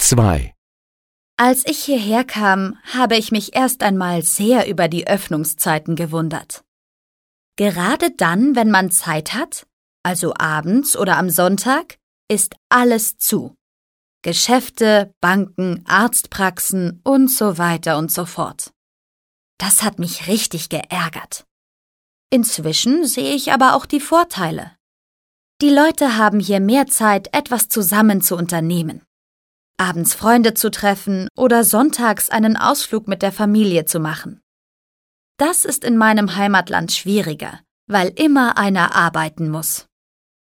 2. Als ich hierher kam, habe ich mich erst einmal sehr über die Öffnungszeiten gewundert. Gerade dann, wenn man Zeit hat, also abends oder am Sonntag, ist alles zu. Geschäfte, Banken, Arztpraxen und so weiter und so fort. Das hat mich richtig geärgert. Inzwischen sehe ich aber auch die Vorteile. Die Leute haben hier mehr Zeit, etwas zusammen zu unternehmen. Abends Freunde zu treffen oder sonntags einen Ausflug mit der Familie zu machen. Das ist in meinem Heimatland schwieriger, weil immer einer arbeiten muss.